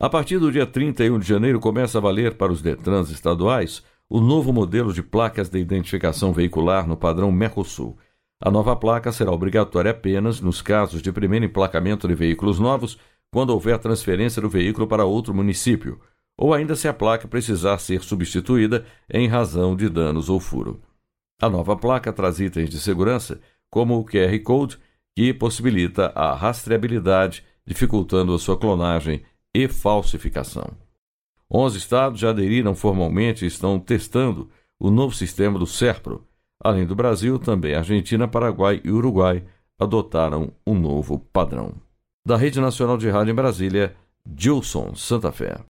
A partir do dia 31 de janeiro começa a valer para os Detrans estaduais o novo modelo de placas de identificação veicular no padrão Mercosul. A nova placa será obrigatória apenas nos casos de primeiro emplacamento de veículos novos, quando houver transferência do veículo para outro município, ou ainda se a placa precisar ser substituída em razão de danos ou furo. A nova placa traz itens de segurança, como o QR Code, que possibilita a rastreabilidade, dificultando a sua clonagem e falsificação. 11 estados já aderiram formalmente e estão testando o novo sistema do SERPRO. Além do Brasil, também Argentina, Paraguai e Uruguai adotaram um novo padrão. Da Rede Nacional de Rádio em Brasília, Gilson Santa Fé.